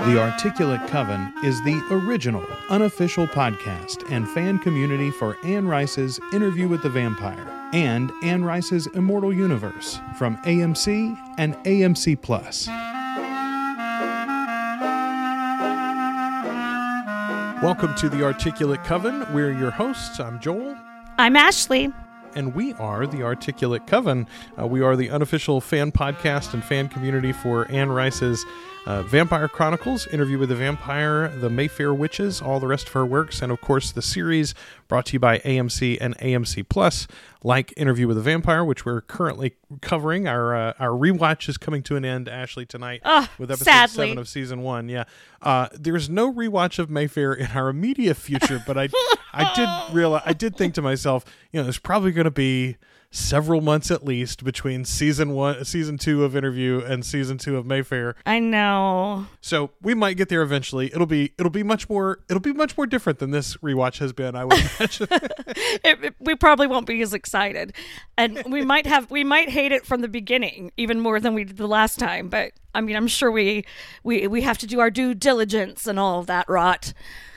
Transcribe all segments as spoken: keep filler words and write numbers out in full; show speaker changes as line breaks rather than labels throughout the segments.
The Articulate Coven is the original, unofficial podcast and fan community for Anne Rice's Interview with the Vampire and Anne Rice's Immortal Universe from A M C and A M C Plus. Welcome to The Articulate Coven. We're your hosts. I'm Joel.
I'm Ashley.
And we are The Articulate Coven. Uh, we are the unofficial fan podcast and fan community for Anne Rice's uh, Vampire Chronicles, Interview with the Vampire, The Mayfair Witches, all the rest of her works, and of course the series brought to you by A M C and A M C Plus, like Interview with the Vampire, which we're currently covering. Our uh, our rewatch is coming to an end, Ashley, tonight
oh,
with episode
sadly.
seven of season one. Yeah, uh, there's no rewatch of Mayfair in our immediate future, but I I did realize I did think to myself, you know, there's probably going to be several months at least between season one, season two of Interview and season two of Mayfair.
I know.
So we might get there eventually. It'll be it'll be much more it'll be much more different than this rewatch has been, I would imagine.
it, it, we probably won't be as excited, and we might have we might hate it from the beginning even more than we did the last time. But I mean, I'm sure we we we have to do our due diligence and all of that rot.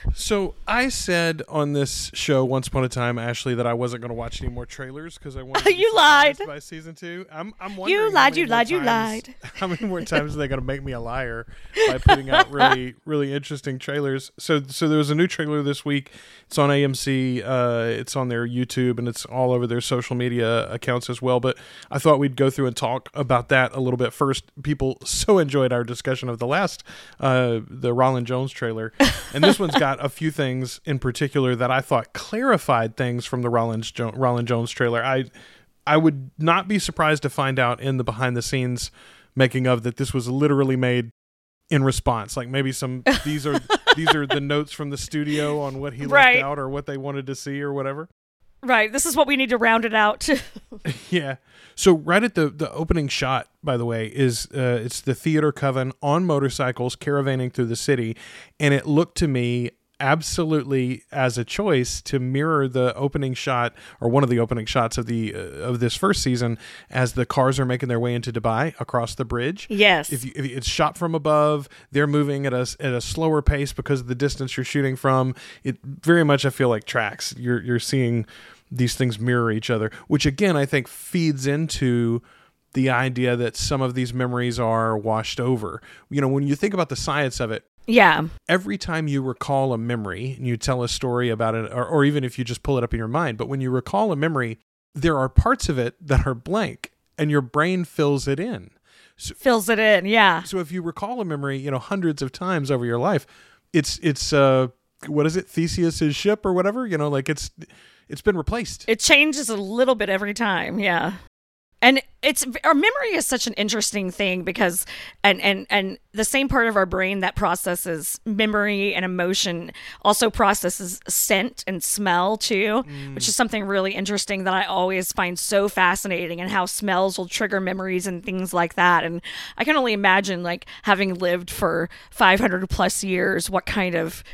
So I said on this show once upon a time, Ashley, that I wasn't going to watch any more trailers because I wanted to
you lied
by season two. I'm I'm wondering
you lied, you lied,
times,
you lied.
How many more times are they going to make me a liar by putting out really really interesting trailers? So so there was a new trailer this week. It's on A M C. Uh, it's on their YouTube and it's all over their social media accounts as well. But I thought we'd go through and talk about that a little bit first. People so enjoyed our discussion of the last uh, the Rollin Jones trailer, and this one's got a few things in particular that I thought clarified things from the Rollin, jo- Rollin Jones trailer. I I would not be surprised to find out in the behind the scenes making of that this was literally made in response. Like maybe some these are these are the notes from the studio on what he
right.
left out or what they wanted to see or whatever.
Right. This is what we need to round it out.
Yeah. So right at the, the opening shot, by the way, is uh, it's the Theater Coven on motorcycles caravanning through the city. And it looked to me absolutely as a choice to mirror the opening shot or one of the opening shots of the uh, of this first season as the cars are making their way into Dubai across the bridge.
Yes.
If, you, if it's shot from above, they're moving at a, at a slower pace because of the distance you're shooting from. It very much, I feel like, tracks. You're you're seeing these things mirror each other, which again, I think feeds into the idea that some of these memories are washed over. You know, when you think about the science of it,
yeah.
every time you recall a memory and you tell a story about it, or, or even if you just pull it up in your mind, but when you recall a memory, there are parts of it that are blank and your brain fills it in. So,
fills it in, yeah.
So if you recall a memory, you know, hundreds of times over your life, it's, it's, uh, what is it? Theseus's ship or whatever, you know, like it's, it's been replaced.
It changes a little bit every time, yeah. And it's our memory is such an interesting thing because and, and, and the same part of our brain that processes memory and emotion also processes scent and smell too, mm. which is something really interesting that I always find so fascinating, and how smells will trigger memories and things like that. And I can only imagine, like, having lived for five hundred plus years, what kind of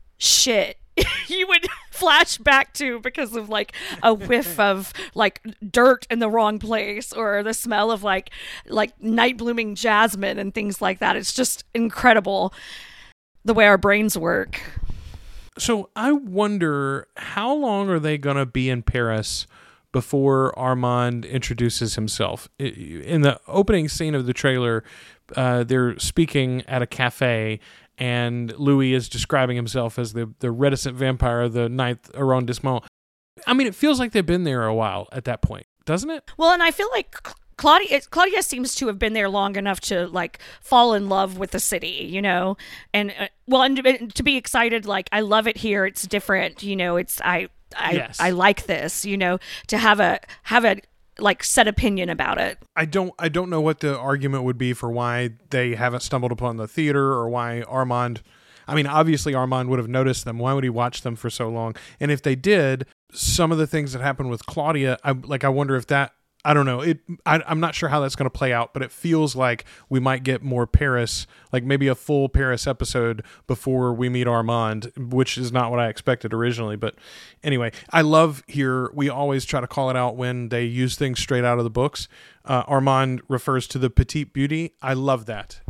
shit you would flash back to because of like a whiff of like dirt in the wrong place, or the smell of like like night blooming jasmine and things like that. It's just incredible the way our brains work.
So I wonder, how long are they going to be in Paris before Armand introduces himself? In the opening scene of the trailer, uh, they're speaking at a cafe, and Louis is describing himself as the, the reticent vampire of the ninth arrondissement. I mean, it feels like they've been there a while at that point, doesn't it?
Well, and I feel like Claudia, Claudia seems to have been there long enough to, like, fall in love with the city, you know? And, uh, well, and to, to be excited, like, I love it here, it's different, you know, it's, I, I,
yes.
I like this, you know, to have a, have a, like, set opinion about it.
I don't I don't know what the argument would be for why they haven't stumbled upon the theater, or why Armand, I mean, obviously Armand would have noticed them. Why would he watch them for so long? And if they did, some of the things that happened with Claudia, I like I wonder if that, I don't know. It. I, I'm not sure how that's going to play out, but it feels like we might get more Paris, like maybe a full Paris episode before we meet Armand, which is not what I expected originally. But anyway, I love here, we always try to call it out when they use things straight out of the books. Uh, Armand refers to the petite beauty. I love that.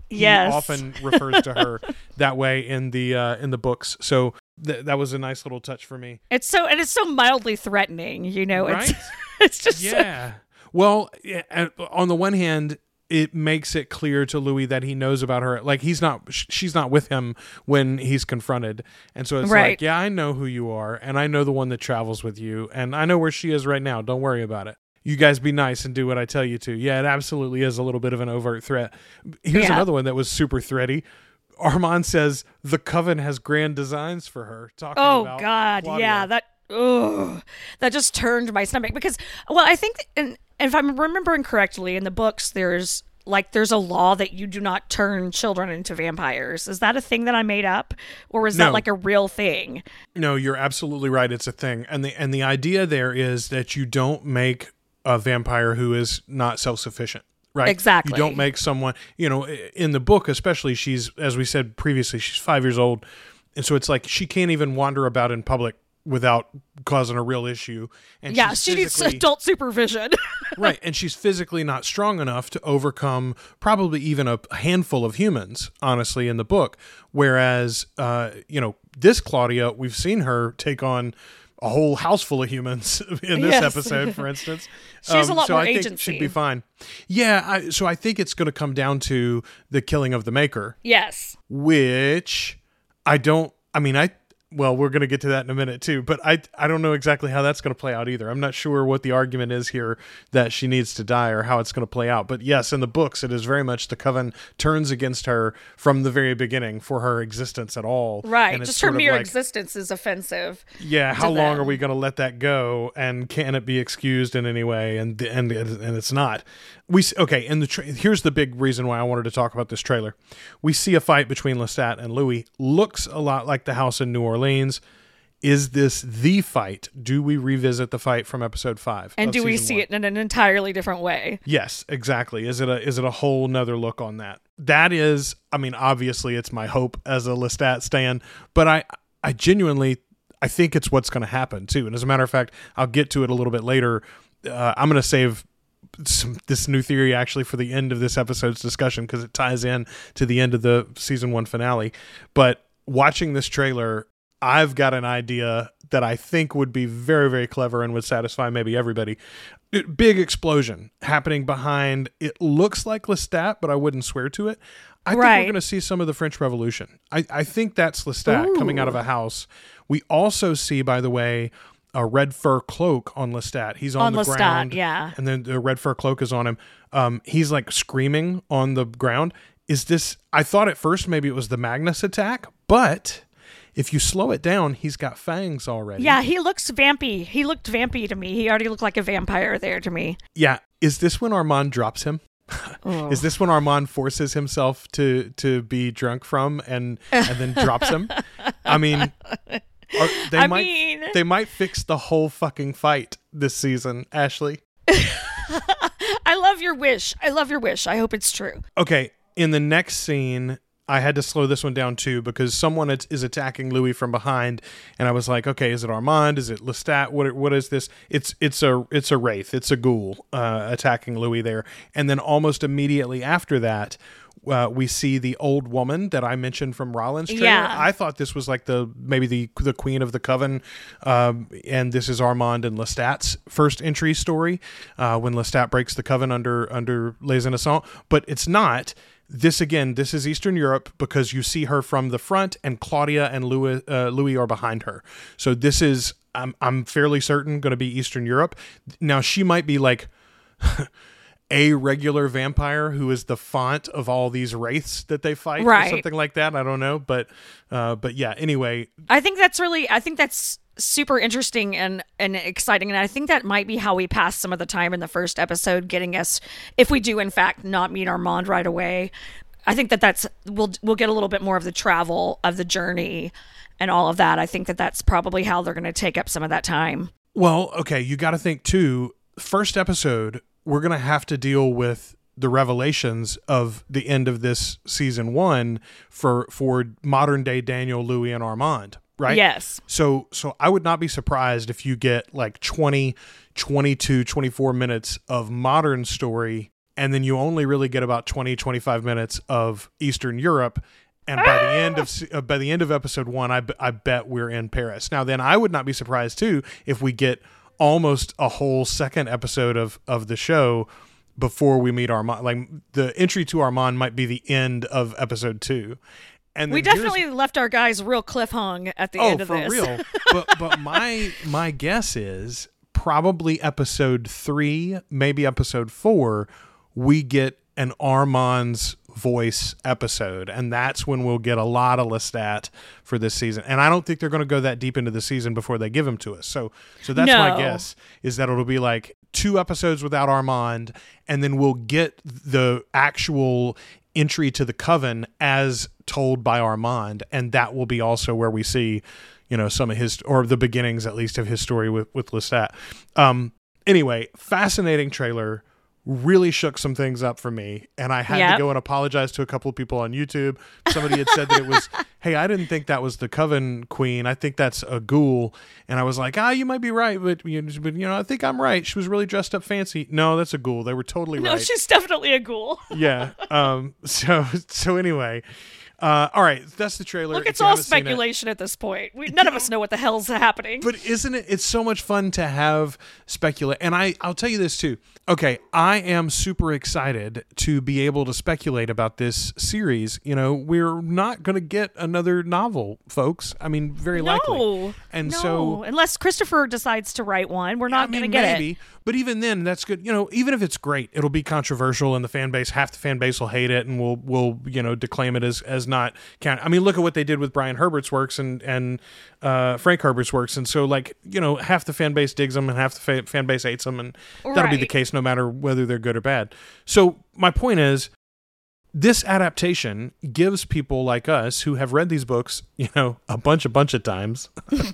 he
Yes.
often refers to her that way in the uh, in the books. So th- that was a nice little touch for me.
It's so and it's so mildly threatening, you know.
Right?
It's it's just
Yeah. Well, yeah, and on the one hand, it makes it clear to Louis that he knows about her. Like he's not, sh- she's not with him when he's confronted. And so it's
Right.
like, yeah, I know who you are. And I know the one that travels with you. And I know where she is right now. Don't worry about it. You guys be nice and do what I tell you to. Yeah, it absolutely is a little bit of an overt threat. Here's
Yeah.
another one that was super thready. Armand says the Coven has grand designs for her. Talking
Oh
about
God,
Claudia.
yeah, that ugh, that just turned my stomach because, well, I think, and if I'm remembering correctly, in the books, there's like there's a law that you do not turn children into vampires. Is that a thing that I made up, or is
No.
that like a real thing?
No, you're absolutely right. It's a thing, and the and the idea there is that you don't make a vampire who is not self-sufficient. Right.
Exactly.
You don't make someone, you know, in the book, especially, she's, as we said previously, she's five years old. And so it's like she can't even wander about in public without causing a real issue. And
Yeah,
she's
she needs
physically-
adult supervision.
Right. And she's physically not strong enough to overcome probably even a handful of humans, honestly, in the book. Whereas, uh, you know, this Claudia, we've seen her take on a whole house full of humans in this
Yes.
episode, for instance.
She has a lot
so
more
I think
agency.
she'd be fine. Yeah. I, so I think it's going to come down to the killing of the Maker,
Yes.
which I don't, I mean, I, well, we're going to get to that in a minute too, but I I don't know exactly how that's going to play out either. I'm not sure what the argument is here that she needs to die or how it's going to play out. But yes, in the books, it is very much the Coven turns against her from the very beginning for her existence at all.
Right.
And it's
Just her
sort of
mere
like,
existence is offensive.
yeah, how
to
long
them.
are we going to let that go, and can it be excused in any way? And and and it's not. We s- okay. And the tra- here's the big reason why I wanted to talk about this trailer. We see a fight between Lestat and Louis. Looks a lot like the house in New Orleans. Is this the fight? Do we revisit the fight from episode five?
And
of
do we
season
see
one?
it in an entirely different way?
Yes, exactly. Is it a is it a whole nother look on that? That is, I mean, obviously it's my hope as a Lestat stan, but I I genuinely I think it's what's going to happen too. And as a matter of fact, I'll get to it a little bit later. Uh, I'm going to save some, this new theory actually for the end of this episode's discussion because it ties in to the end of the season one finale. But watching this trailer, I've got an idea that I think would be very, very clever and would satisfy maybe everybody. It, big explosion happening behind. It looks like Lestat, but I wouldn't swear to it. I think
Right.
we're going to see some of the French Revolution. I, I think that's Lestat coming out of a house. We also see, by the way, a red fur cloak on Lestat. He's on,
On
the
Lestat,
ground.
yeah.
And then the red fur cloak is on him. Um, he's like screaming on the ground. Is this, I thought at first maybe it was the Magnus attack, but if you slow it down, he's got fangs already.
Yeah, he looks vampy. He looked vampy to me. He already looked like a vampire there to me.
Yeah. Is this when Armand drops him?
Oh.
Is this when Armand forces himself to to be drunk from and and then drops him? I mean, are, they
I
might
mean-
they might fix the whole fucking fight this season, Ashley.
I love your wish. I love your wish. I hope it's true.
Okay, in the next scene, I had to slow this one down too because someone is is attacking Louis from behind, and I was like, okay, is it Armand? Is it Lestat? What what is this? It's it's a it's a wraith. It's a ghoul uh, attacking Louis there, and then almost immediately after that. Uh, we see the old woman that I mentioned from Rollins' trailer.
Yeah.
I thought this was like the maybe the the queen of the Coven, um, and this is Armand and Lestat's first entry story uh, when Lestat breaks the Coven under under Les Innocents, but it's not. This again, this is Eastern Europe because you see her from the front, and Claudia and Louis uh, Louis are behind her. So this is I'm I'm fairly certain going to be Eastern Europe. Now she might be like. a regular vampire who is the font of all these wraiths that they fight
Right.
or something like that. I don't know. But, uh, but yeah, anyway,
I think that's really, I think that's super interesting and, and exciting. And I think that might be how we pass some of the time in the first episode, getting us, if we do in fact not meet Armand right away, I think that that's, we'll, we'll get a little bit more of the travel of the journey and all of that. I think that that's probably how they're going to take up some of that time.
well, okay. You got to think too, first episode, we're going to have to deal with the revelations of the end of this season one for, for modern day Daniel, Louis, and Armand. Right?
Yes.
So, so I would not be surprised if you get like twenty, twenty-two, twenty-four minutes of modern story and then you only really get about twenty, twenty-five minutes of Eastern Europe. And by the end of uh, by the end of episode one, I, b- I bet we're in Paris. Now, then I would not be surprised too if we get almost a whole second episode of, of the show before we meet Armand. Like the entry to Armand might be the end of episode two. And
we definitely left our guys real cliffhung at the
oh,
end of
for
this.
real. But but my my guess is probably episode three, maybe episode four, we get an Armand's voice episode, and that's when we'll get a lot of Lestat for this season. And I don't think they're going to go that deep into the season before they give him to us. So so that's
no.
my guess, is that it'll be like two episodes without Armand, and then we'll get the actual entry to the Coven as told by Armand, and that will be also where we see, you know, some of his, or the beginnings at least of his story with with Lestat. Um, anyway, fascinating trailer. Really shook some things up for me, and I had
yep.
to go and apologize to a couple of people on YouTube. Somebody had said that it was, hey, I didn't think that was the Coven Queen. I think that's a ghoul. And I was like, ah, you might be right, but you know, but, you know, I think I'm right. She was really dressed up fancy. No, that's a ghoul. They were totally
no,
right.
No, she's definitely a ghoul.
yeah. Um. So so anyway. Uh, all right, that's the trailer.
Look, it's all speculation it. at this point. We, none of us know what the hell's happening.
But isn't it? It's so much fun to have speculate. And I, I'll tell you this too. Okay, I am super excited to be able to speculate about this series. You know, we're not going to get another novel, folks. I mean, very
no,
likely. And
no.
so,
unless Christopher decides to write one, we're not
I mean,
going to get
maybe,
it.
But even then, that's good. You know, even if it's great, it'll be controversial, and the fan base, half the fan base will hate it, and will will you know declaim it as as not count. I mean, look at what they did with Brian Herbert's works and and uh, Frank Herbert's works, and so like you know, half the fan base digs them, and half the fa- fan base hates them, and that'll
right.
be the case no matter whether they're good or bad. So my point is, this adaptation gives people like us who have read these books, you know, a bunch, a bunch of times,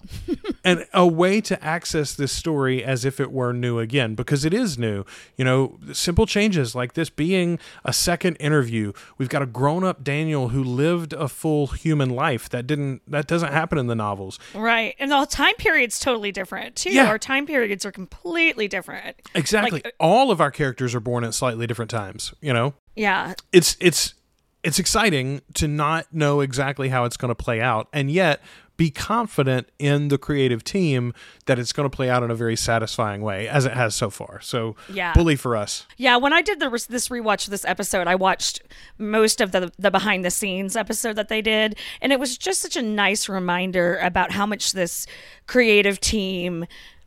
and a way to access this story as if it were new again, because it is new. You know, simple changes like this being a second interview. We've got a grown-up Daniel who lived a full human life. That didn't, that doesn't happen in the novels.
Right. And the time period's totally different, too.
Yeah.
Our time periods are completely different.
Exactly.
Like,
all of our characters are born at slightly different times, you know?
Yeah.
It's it's it's exciting to not know exactly how it's going to play out, and yet be confident in the creative team that it's going to play out in a very satisfying way, as it has so far. So,
yeah.
bully for us.
Yeah, when I did the this rewatch of this episode, I watched most of the the behind the scenes episode that they did, and it was just such a nice reminder about how much this creative team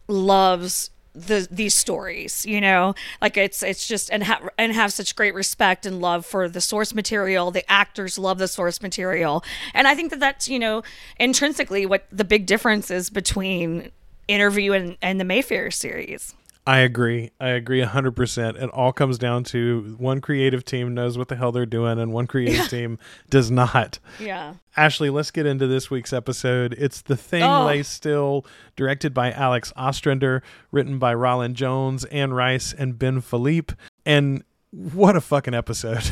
loves the these stories, you know, like it's it's just and ha- and have such great respect and love for the source material. The actors love the source material, and I think that that's, you know, intrinsically what the big difference is between Interview and, and the Mayfair series.
I agree. I agree one hundred percent. It all comes down to one creative team knows what the hell they're doing, and one creative
Yeah.
team does not.
Yeah.
Ashley, let's get into this week's episode. It's The Thing
Oh.
Lay Still, directed by Alex Ostrander, written by Roland Jones, Anne Rice, and Ben Philippe. And what a fucking episode.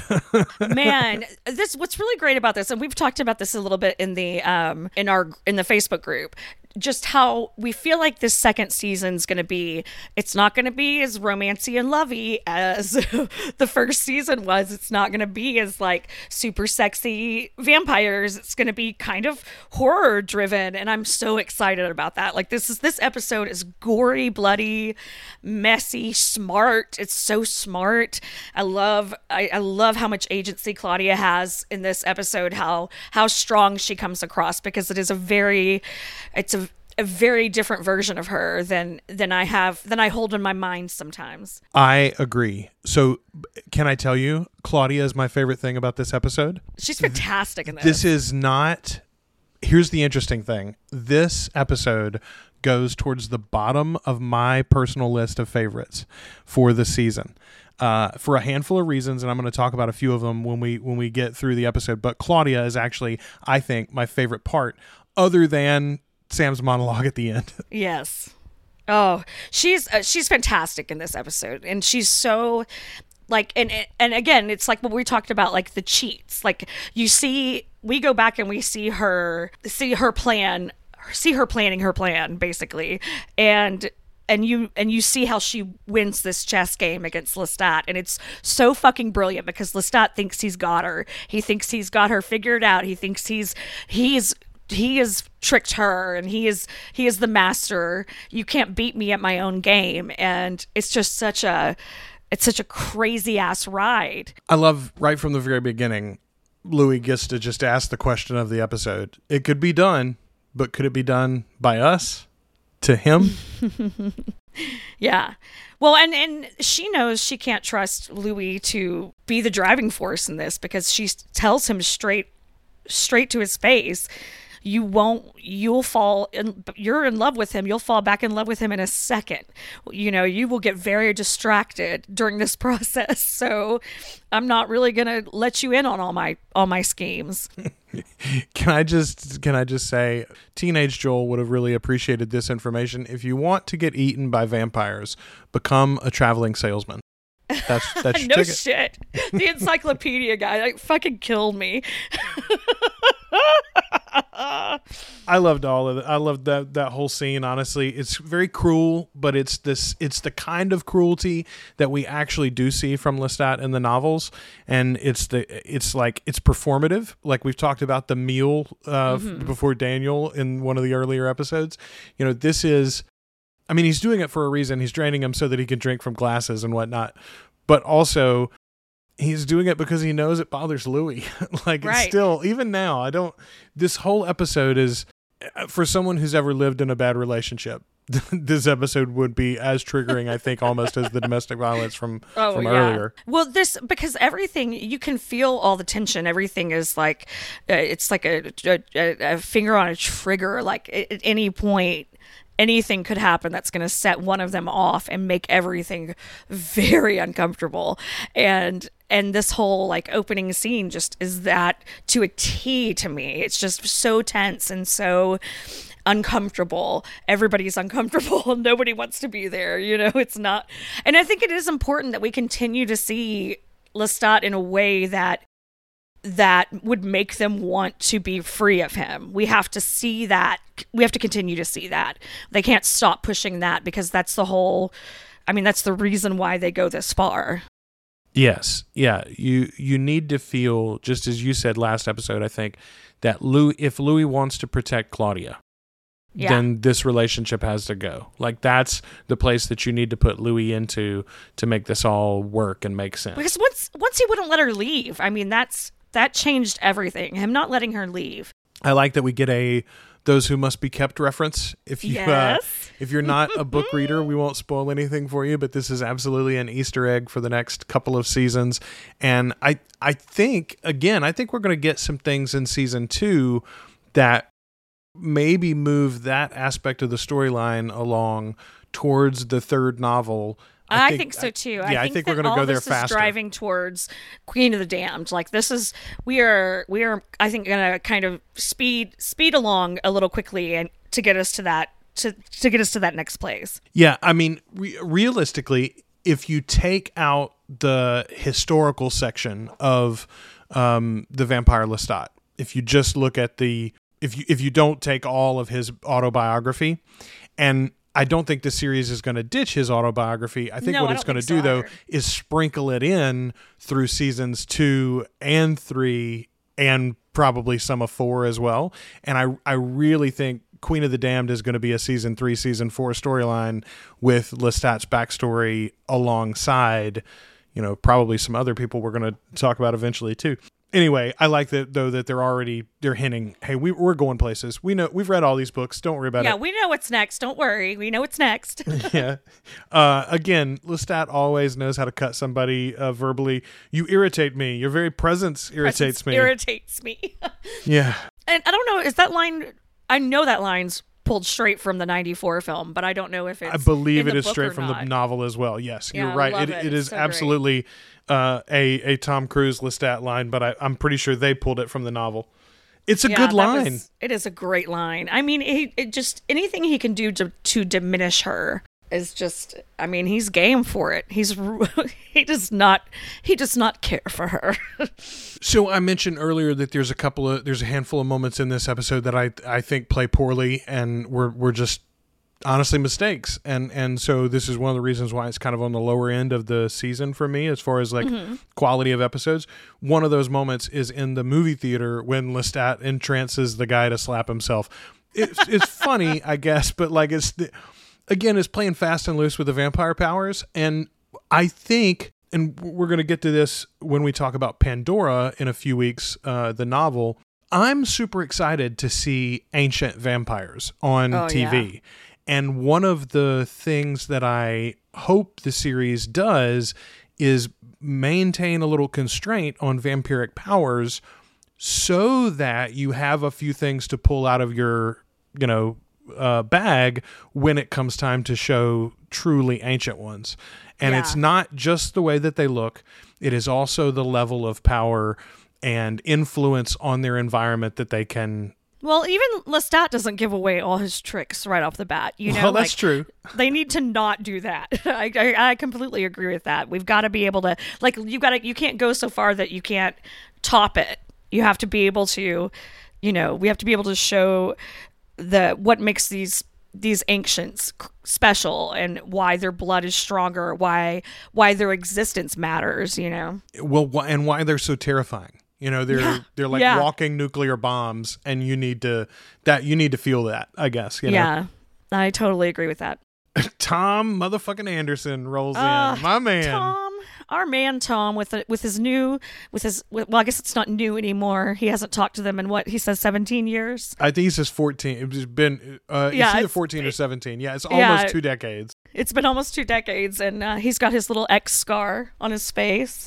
Man, this what's really great about this, and we've talked about this a little bit in the um in our in the Facebook group, just how we feel like this second season's going to be, it's not going to be as romancy and lovey as the first season was. It's not going to be as like super sexy vampires. It's going to be kind of horror driven, and I'm so excited about that. Like this is this episode is gory, bloody, messy, smart. It's so smart. I love I, I love how much agency Claudia has in this episode, how how strong she comes across, because it is a very it's a a very different version of her than than I have than I hold in my mind sometimes.
I agree. So can I tell you, Claudia is my favorite thing about this episode?
She's fantastic in this.
This is not, here's the interesting thing. This episode goes towards the bottom of my personal list of favorites for the season. Uh, for a handful of reasons, and I'm going to talk about a few of them when we when we get through the episode. But Claudia is actually, I think, my favorite part, other than Sam's monologue at the end.
Yes. Oh, she's uh, she's fantastic in this episode, and she's so like and and again, it's like what we talked about, like the cheats. Like you see, we go back and we see her see her plan, see her planning her plan basically, and and you and you see how she wins this chess game against Lestat, and it's so fucking brilliant because Lestat thinks he's got her. He thinks he's got her figured out. He thinks he's he's he has tricked her, and he is he is the master. You can't beat me at my own game, and it's just such a it's such a crazy ass ride.
I love right from the very beginning, Louis gets to just ask the question of the episode. It could be done, but could it be done by us? To him?
Yeah. Well, and, and she knows she can't trust Louis to be the driving force in this because she tells him straight straight to his face, you won't, you'll fall in, you're in love with him. You'll fall back in love with him in a second. You know, you will get very distracted during this process. So I'm not really going to let you in on all my, all my schemes.
Can I just, can I just say teenage Joel would have really appreciated this information. If you want to get eaten by vampires, become a traveling salesman. That's, that's your
no
ticket.
Shit. The encyclopedia guy like fucking killed me.
I loved all of it. I loved that that whole scene. Honestly, it's very cruel, but it's this. It's the kind of cruelty that we actually do see from Lestat in the novels, and it's the. It's like it's performative. Like we've talked about the meal uh, mm-hmm. f- before Daniel in one of the earlier episodes. You know, this is. I mean, he's doing it for a reason. He's draining him so that he can drink from glasses and whatnot, but also. He's doing it because he knows it bothers Louis. like
right.
It's still, even now, I don't, this whole episode is, for someone who's ever lived in a bad relationship, this episode would be as triggering, I think, almost as the domestic violence from,
oh,
from
yeah.
earlier.
Well, this, because everything, you can feel all the tension. Everything is like, uh, it's like a, a, a finger on a trigger. Like at any point, anything could happen that's going to set one of them off and make everything very uncomfortable. And and this whole like opening scene just is that to a T to me. It's just so tense and so uncomfortable. Everybody's uncomfortable. Nobody wants to be there. You know, it's not. And I think it is important that we continue to see Lestat in a way that that would make them want to be free of him. We have to see that. We have to continue to see that. They can't stop pushing that because that's the whole, I mean, that's the reason why they go this far.
Yes. Yeah. You, you need to feel, just as you said last episode, I think, that Louis, if Louis wants to protect Claudia, yeah. then this relationship has to go. Like that's the place that you need to put Louis into to make this all work and make sense.
Because once, once he wouldn't let her leave, I mean, that's, that changed everything. Him not letting her leave.
I like that we get a those who must be kept reference. If you
yes.
uh, if you're not a book reader, we won't spoil anything for you, but this is absolutely an Easter egg for the next couple of seasons. And I I think again, I think we're going to get some things in season two that maybe move that aspect of the storyline along towards the third novel.
I, I think, think so too.
Yeah,
I think,
I think we're going to go there faster.
All this is driving towards Queen of the Damned. Like this is, we are, we are. I think going to kind of speed speed along a little quickly and to get us to that to to get us to that next place.
Yeah, I mean, re- realistically, if you take out the historical section of um, the Vampire Lestat, if you just look at the, if you if you don't take all of his autobiography, and I don't think the series is going to ditch his autobiography. I think
no,
what
I
it's going to
so
do, though,
either.
is sprinkle it in through seasons two and three and probably some of four as well. And I, I really think Queen of the Damned is going to be a season three, season four storyline with Lestat's backstory alongside, you know, probably some other people we're going to talk about eventually, too. Anyway, I like that though that they're already they're hinting, hey, we we're going places. We know we've read all these books. Don't worry about
yeah,
it.
Yeah, we know what's next. Don't worry. We know what's next.
yeah. Uh, again, Lestat always knows how to cut somebody uh, verbally. You irritate me. Your very presence irritates
presence
me.
Irritates me.
yeah.
And I don't know, is that line I know that line's pulled straight from the ninety-four film, but I don't know if it's
I believe
in
it
the
is
book
straight from
not.
the novel as well. Yes,
yeah,
you're right.
I love
It,
it.
it
It's
is
so
absolutely uh, a a Tom Cruise Lestat line, but I, I'm pretty sure they pulled it from the novel. It's a
yeah,
good
that
line.
Was, it is a great line. I mean, it, it just anything he can do to to diminish her is just. I mean, he's game for it. He's he does not he does not care for her.
So I mentioned earlier that there's a couple of there's a handful of moments in this episode that I I think play poorly, and we're we're just honestly mistakes. And and so this is one of the reasons why it's kind of on the lower end of the season for me as far as like mm-hmm. quality of episodes. One of those moments is in the movie theater when Lestat entrances the guy to slap himself. It's, it's funny, I guess, but like it's, the, again, it's playing fast and loose with the vampire powers. And I think, and we're going to get to this when we talk about Pandora in a few weeks, uh, the novel, I'm super excited to see ancient vampires on
oh,
T V. Yeah. And one of the things that I hope the series does is maintain a little constraint on vampiric powers so that you have a few things to pull out of your, you know, uh, bag when it comes time to show truly ancient ones. And yeah. it's not just the way that they look. It is also the level of power and influence on their environment that they can.
Well, even Lestat doesn't give away all his tricks right off the bat. You know,
well, that's
like,
true.
They need to not do that. I, I I completely agree with that. We've got to be able to, like, you got to, you can't go so far that you can't top it. You have to be able to, you know, we have to be able to show the what makes these these ancients special and why their blood is stronger, why why their existence matters. You know.
Well, and why they're so terrifying. You know, they're yeah. they're like yeah. walking nuclear bombs, and you need to that you need to feel that, I guess. You know?
Yeah, I totally agree with that.
Tom motherfucking Anderson rolls uh, in, my man.
Tom, our man Tom, with a, with his new with his well, I guess it's not new anymore. He hasn't talked to them in what he says seventeen years.
I think he says fourteen. It's been uh,
yeah,
it's either
it's,
fourteen or seventeen. Yeah, it's almost yeah, two decades.
It's been almost two decades, and uh, he's got his little X scar on his face.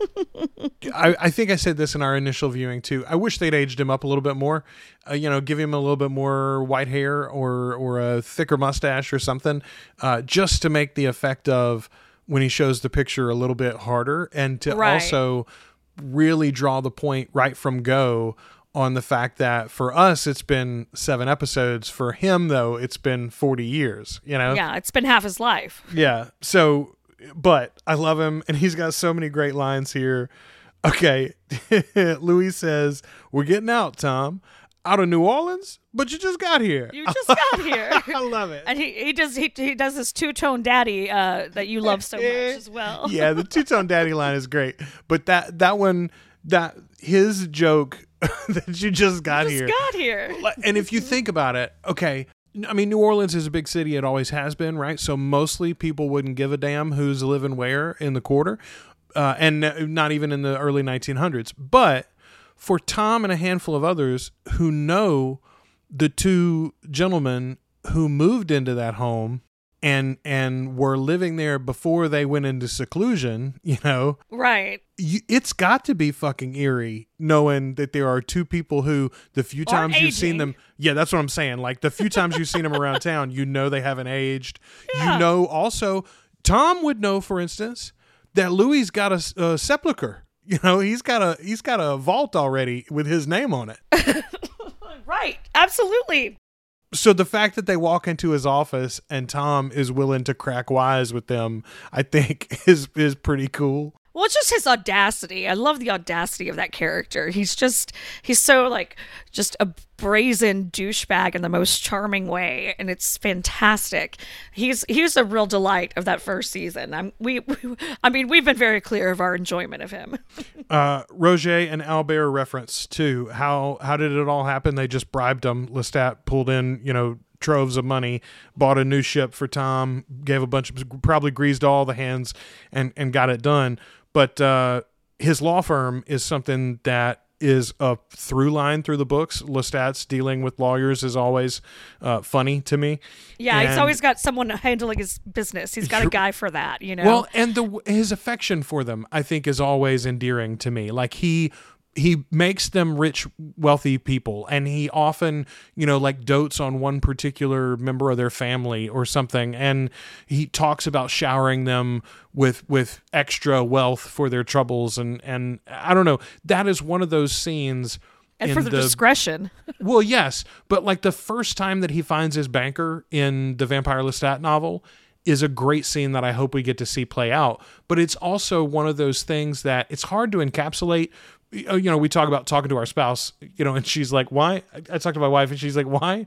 I, I think I said this in our initial viewing too. I wish they'd aged him up a little bit more. Uh, you know, give him a little bit more white hair or or a thicker mustache or something, uh, just to make the effect of when he shows the picture a little bit harder, and to
right.
also really draw the point right from go on the fact that for us it's been seven episodes. For him, though, it's been forty years. You know,
yeah, it's been half his life.
Yeah, so. But I love him, and he's got so many great lines here. Okay, Louis says, "We're getting out, Tom. Out of New Orleans, but you just got here.
You just got here.
I love it."
And he, he does he he does this two-tone daddy uh, that you love so much as well.
Yeah, the two-tone daddy line is great. But that that one that his joke that you just got
you just
here.
got here.
And if you think about it, okay. I mean, New Orleans is a big city. It always has been, right? So mostly people wouldn't give a damn who's living where in the quarter, uh, and not even in the early nineteen hundreds. But for Tom and a handful of others who know the two gentlemen who moved into that home and and were living there before they went into seclusion, you know,
right?
You, it's got to be fucking eerie knowing that there are two people who the few times you've seen them, yeah, that's what I'm saying. Like the few times you've seen them around town, you know they haven't aged.
Yeah.
You know, also Tom would know, for instance, that Louis got a, a sepulcher. You know, he's got a he's got a vault already with his name on it.
Right, absolutely.
So the fact that they walk into his office and Tom is willing to crack wise with them, I think is is pretty cool.
Well, it's just his audacity. I love the audacity of that character. He's just, he's so like, just a brazen douchebag in the most charming way. And it's fantastic. He's, he's a real delight of that first season. I'm, we, we I mean, we've been very clear of our enjoyment of him.
uh, Roger and Albert reference too. How, how did it all happen? They just bribed him. Lestat pulled in, you know, troves of money, bought a new ship for Tom, gave a bunch of, probably greased all the hands and, and got it done. But uh, his law firm is something that is a through line through the books. Lestat's dealing with lawyers is always uh, funny to me.
Yeah,
and,
he's always got someone handling his business. He's got a guy for that, you know.
Well, and the his affection for them, I think, is always endearing to me. Like he he makes them rich, wealthy people, and he often, you know, like dotes on one particular member of their family or something, and he talks about showering them with with extra wealth for their troubles, and and I don't know, that is one of those scenes.
And for the, the discretion.
Well, yes, but like the first time that he finds his banker in the Vampire Lestat novel is a great scene that I hope we get to see play out. But it's also one of those things that it's hard to encapsulate. You know, we talk about talking to our spouse, you know, and she's like, why? I talked to my wife and she's like, why?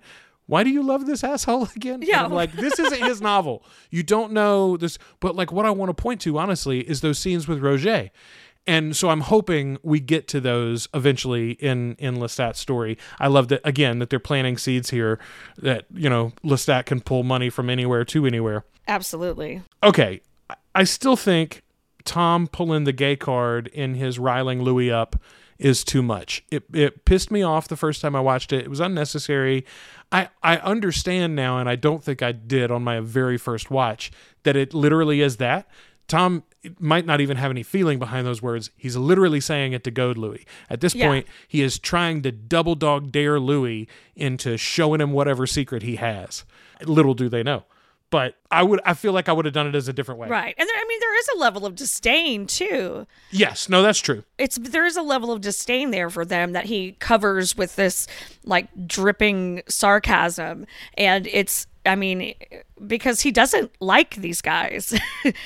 why do you love this asshole again?
Yeah.
And I'm like, this isn't his novel. You don't know this. But like what I want to point to, honestly, is those scenes with Roger. And so I'm hoping we get to those eventually in, in Lestat's story. I love that, again, that they're planting seeds here that, you know, Lestat can pull money from anywhere to anywhere.
Absolutely.
Okay. I still think Tom pulling the gay card in his riling Louis up is too much. It it pissed me off the first time I watched it. It was unnecessary. I, I understand now, and I don't think I did on my very first watch, that it literally is that. Tom might not even have any feeling behind those words. He's literally saying it to goad Louis. At this
Yeah.
point, he is trying to double dog dare Louis into showing him whatever secret he has. Little do they know. But I would, I feel like I would have done it as a different way.
Right. And there, I mean, there is a level of disdain too.
Yes. No, that's true.
It's there is a level of disdain there for them that he covers with this like dripping sarcasm. And it's, I mean, because he doesn't like these guys.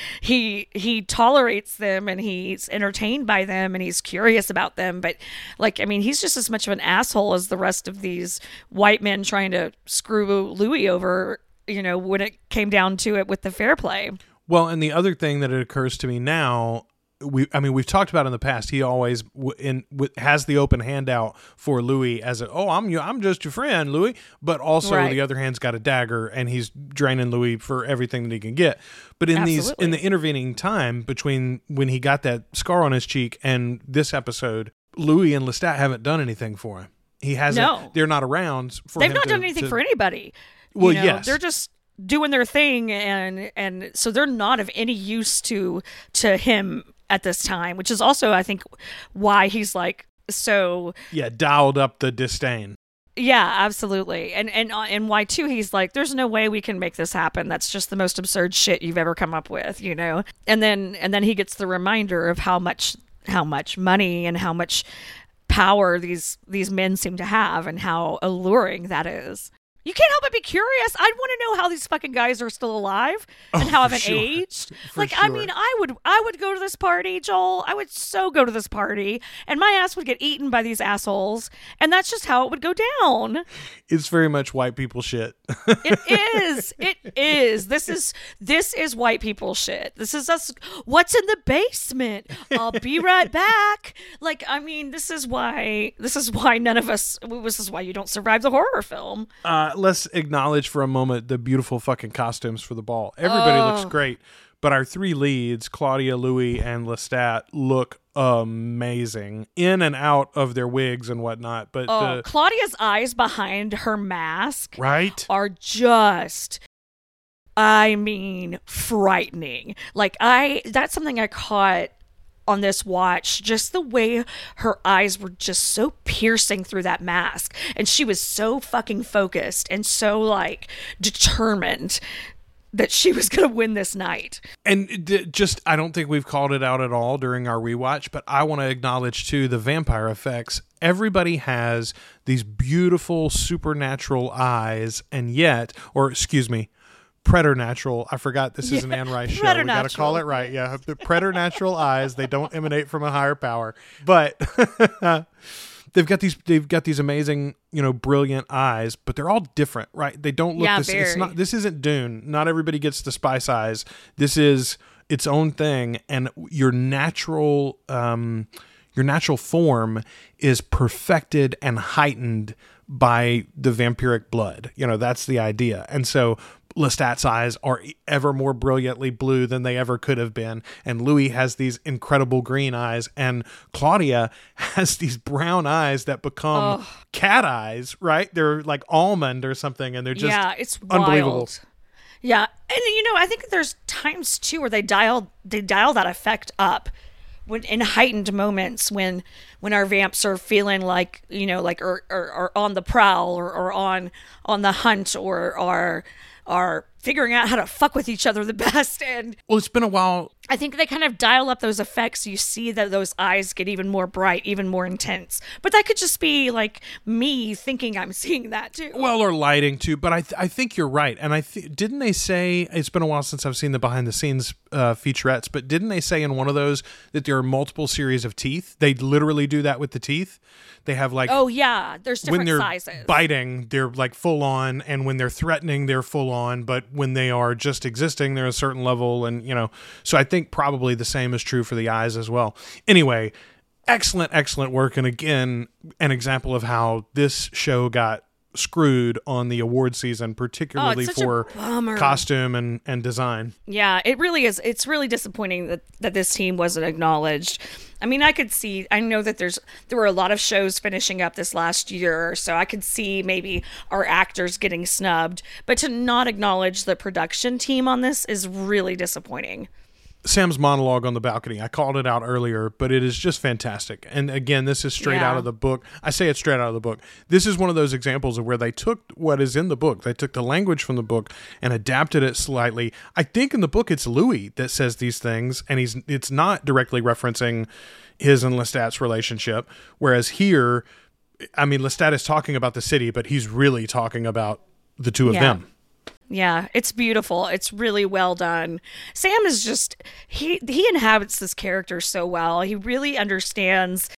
he he tolerates them and he's entertained by them and he's curious about them. But like, I mean, he's just as much of an asshole as the rest of these white men trying to screw Louis over, you know, when it came down to it with the fair play.
Well, and the other thing that it occurs to me now, we I mean, we've talked about in the past, he always w- in w- has the open hand out for Louis as a, oh, I'm you, I'm just your friend, Louis. But also
Right.
the other hand's got a dagger and he's draining Louis for everything that he can get. But in these
Absolutely.
in the intervening time between when he got that scar on his cheek and this episode, Louis and Lestat haven't done anything for him. He hasn't.
No.
They're not around for
They've
him
not
to-
done anything
to-
for anybody.
Well,
You know,
yes.
they're just doing their thing, and and so they're not of any use to to him at this time, which is also, I think, why he's like so.
Yeah, dialed up the disdain.
Yeah, absolutely, and and uh, and why too? He's like, there's no way we can make this happen. That's just the most absurd shit you've ever come up with, you know. And then and then he gets the reminder of how much how much money and how much power these these men seem to have, and how alluring that is. You can't help but be curious. I'd want to know how these fucking guys are still alive and
Oh,
how
for
haven't
sure.
aged.
For
Like, I
sure.
mean, I would, I would go to this party, Joel. I would so go to this party, and my ass would get eaten by these assholes, and that's just how it would go down.
It's very much white people shit.
It is. It is. This is this is white people shit. This is us. What's in the basement? I'll be right back. Like, I mean, this is why. This is why none of us. This is why you don't survive the horror film.
Uh, let's acknowledge for a moment the beautiful fucking costumes for the ball. Everybody looks
Oh.
great, but our three leads, Claudia, Louis, and Lestat, look amazing in and out of their wigs and whatnot. But
Oh,
the
Claudia's eyes behind her mask
right,
are just. I mean, frightening. Like, I. That's something I caught on this watch, just the way her eyes were just so piercing through that mask, and she was so fucking focused and so like determined that she was gonna win this night.
and it d- just I don't think we've called it out at all during our rewatch. But I want to acknowledge too the vampire effects. Everybody has these beautiful supernatural eyes, and yet, or excuse me. Preternatural. I forgot this is an Anne Rice show. We got to
preternatural.
call it right. Yeah, the preternatural eyes. They don't emanate from a higher power, but they've got these. They've got these amazing, you know, brilliant eyes. But they're all different, right? They don't look.
Yeah,
this, It's
very.
not. This isn't Dune. Not everybody gets the spice eyes. This is its own thing, and your natural, um, your natural form is perfected and heightened by the vampiric blood. You know, that's the idea, and so. Lestat's eyes are ever more brilliantly blue than they ever could have been. And Louis has these incredible green eyes. And Claudia has these brown eyes that become cat eyes, right? They're like almond or something. And they're just
yeah, it's
unbelievable.
wild. Yeah, and you know, I think there's times too where they dial they dial that effect up when in heightened moments when when our vamps are feeling like, you know, like or or, or on the prowl or, or on on the hunt or are are figuring out how to fuck with each other the best. And
Well, it's been a while
I think they kind of dial up those effects. You see that those eyes get even more bright, even more intense. But that could just be like me thinking I'm seeing that too.
Well, or lighting too. But I, th- I think you're right. And I th- didn't they say, it's been a while since I've seen the behind the scenes uh, featurettes, but didn't they say in one of those that there are multiple series of teeth? They literally do that with the teeth. They have like,
oh yeah, there's different
when they're
sizes.
biting, they're like full on, and when they're threatening, they're full on. But when they are just existing, they're a certain level, and you know. So I think probably the same is true for the eyes as well. Anyway, excellent, excellent work, and again, an example of how this show got screwed on the award season, particularly
oh,
for costume and, and design.
Yeah, it really is. It's really disappointing that, that this team wasn't acknowledged. I mean, I could see, I know that there's there were a lot of shows finishing up this last year, so I could see maybe our actors getting snubbed, but to not acknowledge the production team on this is really disappointing.
Sam's monologue on the balcony, I called it out earlier, but it is just fantastic. And again, this is straight
yeah.
out of the book. I say it's straight out of the book. This is one of those examples of where they took what is in the book. They took the language from the book and adapted it slightly. I think in the book it's Louis that says these things, and he's it's not directly referencing his and Lestat's relationship. Whereas here, I mean, Lestat is talking about the city, but he's really talking about the two of
yeah.
them.
Yeah, it's beautiful. It's really well done. Sam is just, he he inhabits this character so well. He really understands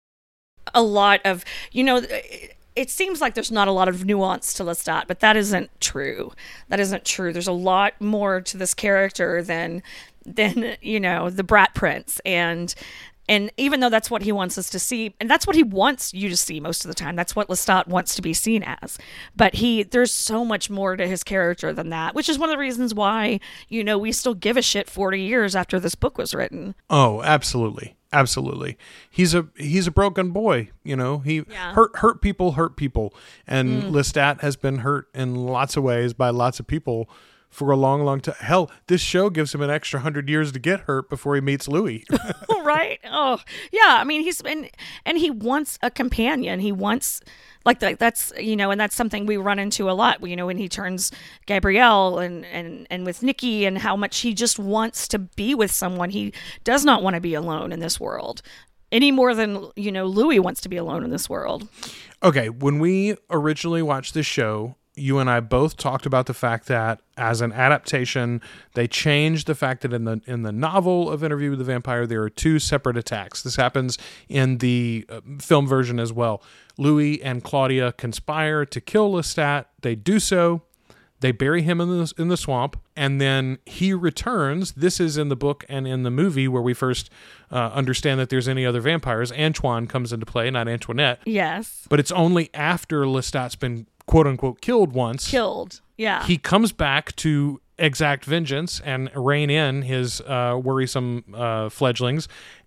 a lot of, you know, it, it seems like there's not a lot of nuance to Lestat, but that isn't true. That isn't true. There's a lot more to this character than, than you know, the Brat Prince. And And even though that's what he wants us to see, and that's what he wants you to see most of the time, that's what Lestat wants to be seen as. But he, there's so much more to his character than that, which is one of the reasons why, you know, we still give a shit forty years after this book was written.
Oh, absolutely. Absolutely. He's a he's a broken boy, you know. He
yeah.
hurt hurt people, hurt people. And
Mm.
Lestat has been hurt in lots of ways by lots of people for a long, long time. Hell, this show gives him an extra hundred years to get hurt before he meets Louis.
Right? Oh, yeah. I mean, he's been, and he wants a companion. He wants, like, the, that's, you know, and that's something we run into a lot, you know, when he turns Gabrielle and, and, and with Nikki, and how much he just wants to be with someone. He does not want to be alone in this world any more than, you know, Louis wants to be alone in this world.
Okay. When we originally watched this show, you and I both talked about the fact that as an adaptation, they changed the fact that in the in the novel of Interview with the Vampire, there are two separate attacks. This happens in the uh, film version as well. Louis and Claudia conspire to kill Lestat. They do so. They bury him in the, in the swamp, and then he returns. This is in the book and in the movie where we first uh, understand that there's any other vampires. Antoine comes into play, not Antoinette.
Yes. But
it's only after Lestat's been quote-unquote killed once.
Killed, yeah.
He comes back to exact vengeance and rein in his uh, worrisome uh, fledglings,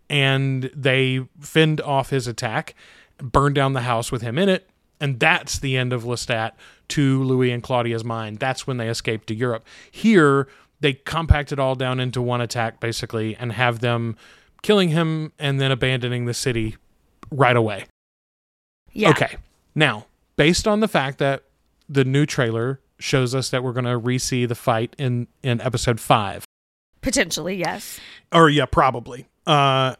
and they fend off his attack, burn down the house with him in it, and that's the end of Lestat to Louis and Claudia's mind. That's when they escape to Europe. Here, they compact it all down into one attack, basically, and have them killing him and then abandoning the city right away.
Yeah.
Okay, now, based on the fact that the new trailer shows us that we're going to re-see the fight in, in episode five.
Potentially, yes.
Or, yeah, probably. Uh,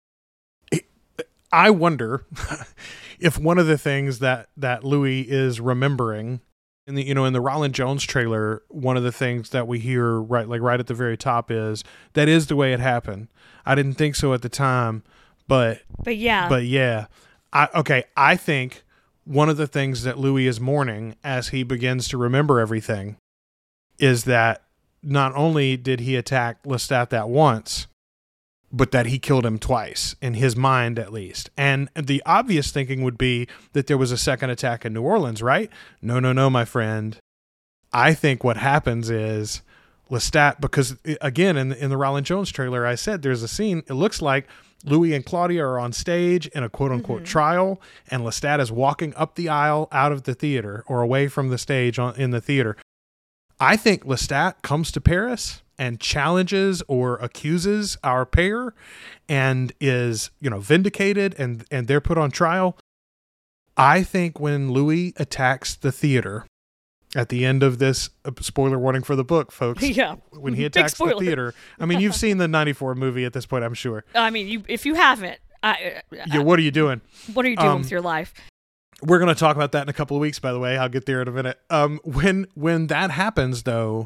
I wonder if one of the things that, that Louis is remembering in the, you know, in the Roland Jones trailer, one of the things that we hear right, like right at the very top is, that is the way it happened. I didn't think so at the time, but,
but yeah,
but yeah, I, okay. I think one of the things that Louis is mourning as he begins to remember everything is that not only did he attack Lestat that once, but that he killed him twice, in his mind at least. And the obvious thinking would be that there was a second attack in New Orleans, right? No, no, no, my friend. I think what happens is Lestat, because again, in, in the Roland Jones trailer, I said there's a scene, it looks like Louis and Claudia are on stage in a quote-unquote mm-hmm. trial, and Lestat is walking up the aisle out of the theater, or away from the stage on, in the theater. I think Lestat comes to Paris and challenges or accuses our pair and is, you know, vindicated, and, and they're put on trial. I think when Louis attacks the theater at the end of this, uh, spoiler warning for the book, folks.
Yeah.
When he
Big
attacks the
spoiler.
theater. I mean, you've seen the ninety-four movie at this point, I'm sure.
I mean, you if you haven't, I,
Yeah, what are you doing?
what are you doing
Um,
with your life?
We're going to talk about that in a couple of weeks, by the way. I'll get there in a minute. Um, when when that happens, though,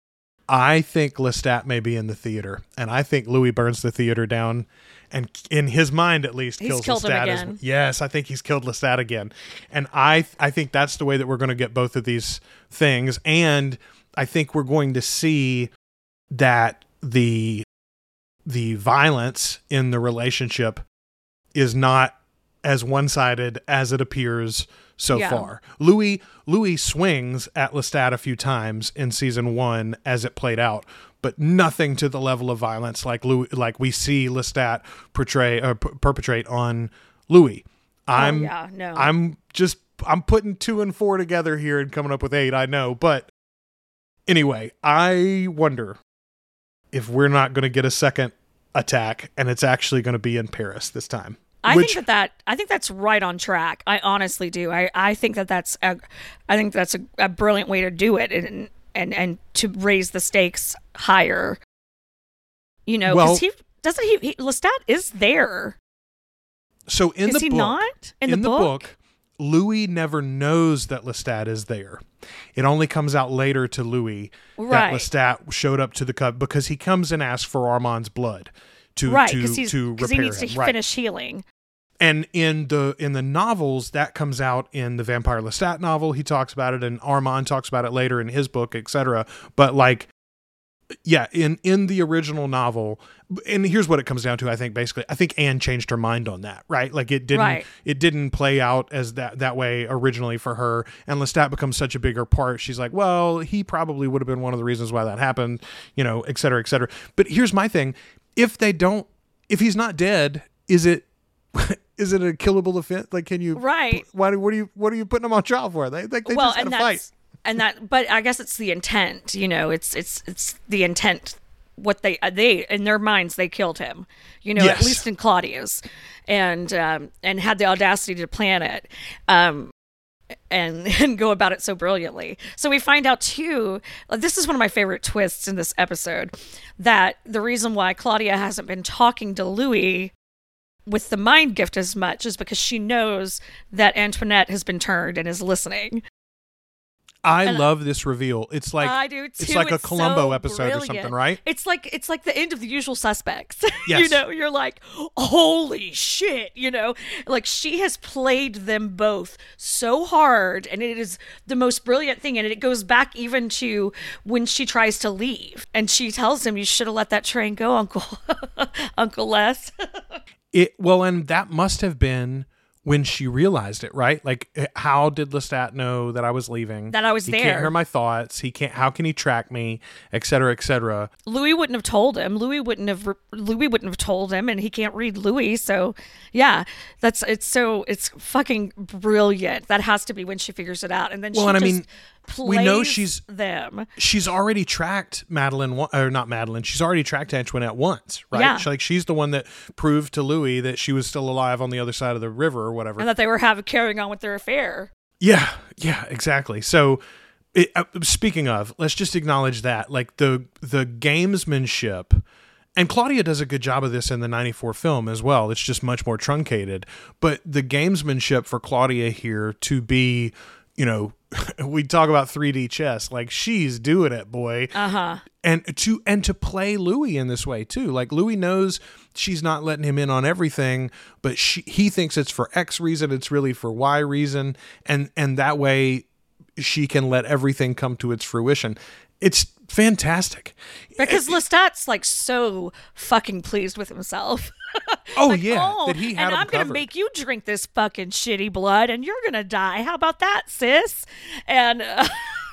I think Lestat may be in the theater, and I think Louis burns the theater down, and in his mind, at least,
He's
kills
killed him
Lestat. As,
again.
yes, I think he's killed Lestat again, and I I think that's the way that we're going to get both of these things, and I think we're going to see that the the violence in the relationship is not as one-sided as it appears so
Yeah.
far. Louis Louis swings at Lestat a few times in season one as it played out, but nothing to the level of violence like Louis, like we see Lestat portray or p- perpetrate on Louis. I'm
oh, yeah, no.
I'm just I'm putting two and four together here and coming up with eight. I know, but anyway, I wonder if we're not going to get a second attack, and it's actually going to be in Paris this time.
I
Which,
think that, that I think that's right on track. I honestly do. I, I think that that's a, I think that's a, a brilliant way to do it, and and and to raise the stakes higher. You know,
Well-
because he doesn't he, he Lestat is there.
so in
is
the
he
book,
not in,
in
the, book?
Louis never knows that Lestat is there. It only comes out later to Louis
Right.
that Lestat showed up to the cub because he comes and asks for Armand's blood to
Right,
to
because he's
to
because
repair
he needs
him.
to
Right.
finish healing.
And in the in the novels, that comes out in the Vampire Lestat novel. He talks about it, and Armand talks about it later in his book, et cetera. But like, yeah, in in the original novel, and here's what it comes down to. I think basically, I think Anne changed her mind on that. Right, like it didn't
Right.
it didn't play out as that that way originally for her. And Lestat becomes such a bigger part. She's like, well, he probably would have been one of the reasons why that happened. You know, et cetera, et cetera. But here's my thing: if they don't, if he's not dead, is it? Is it a killable offense? Like, can you?
Right.
Why? What are you? What are you putting them on trial for? They like they
well,
just had
and
a
that's
fight.
and that, but I guess it's the intent. You know, it's it's it's the intent. What they they in their minds they killed him. You know,
Yes.
at least in Claudia's, and um, and had the audacity to plan it. Um, and and go about it so brilliantly. So we find out too, uh, this is one of my favorite twists in this episode, that the reason why Claudia hasn't been talking to Louis with the mind gift as much is because she knows that Antoinette has been turned and is listening.
I
and-
love this reveal. It's like
I do too.
it's like a
so
Columbo episode or
brilliant.
something, right?
It's like it's like the end of The Usual Suspects. you
Yes.
know, you're like, holy shit, you know? Like she has played them both so hard, and it is the most brilliant thing. And it goes back even to when she tries to leave and she tells him, you should have let that train go, Uncle Uncle Les.
It well, and that must have been when she realized it, right? Like, eh, how did Lestat know that I was leaving?
That I was
he
there.
He can't hear my thoughts. He can't. How can he track me? Et cetera, et cetera.
Louis wouldn't have told him. Louis wouldn't have. Louis wouldn't have told him, and he can't read Louis. So, yeah, that's it's so it's fucking brilliant. That has to be when she figures it out, and then
Well,
she
and I
just
mean,
plays
we know she's-
them.
She's already tracked Madeline, one- or not Madeline. She's already tracked Antoinette once, right?
Yeah.
She, like she's the one that proved to Louis that she was still alive on the other side of the river or whatever.
And that they were having carrying on with their affair.
Yeah, yeah, exactly. So, it, uh, speaking of, let's just acknowledge that, like the the gamesmanship, and Claudia does a good job of this in the ninety-four film as well. It's just much more truncated, but the gamesmanship for Claudia here to be, you know, we talk about three D chess, like she's doing it, boy.
Uh huh.
And to and to play Louis in this way too. Like Louis knows she's not letting him in on everything, but she he thinks it's for X reason, it's really for Y reason, and and that way she can let everything come to its fruition. It's fantastic.
Because Lestat's like so fucking pleased with himself.
Oh
Like,
yeah,
oh,
that he had
and
him
I'm gonna
covered.
make you drink this fucking shitty blood, and you're gonna die. How about that, sis? And uh,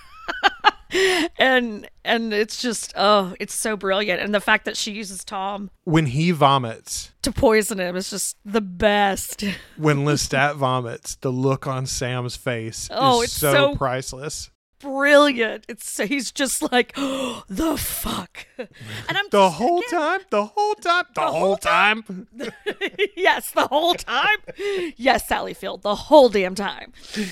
and and it's just oh, it's so brilliant. And the fact that she uses Tom
When he vomits,
to poison him is just the best.
when Lestat vomits, the look on Sam's face
Oh,
is
it's
so,
so-
priceless.
brilliant. It's so he's just like, oh, the fuck. And I'm
the
just,
whole
again,
time, the whole time, the,
the
whole
whole
time.
yes, the whole time. Yes, Sally Field, the whole damn time.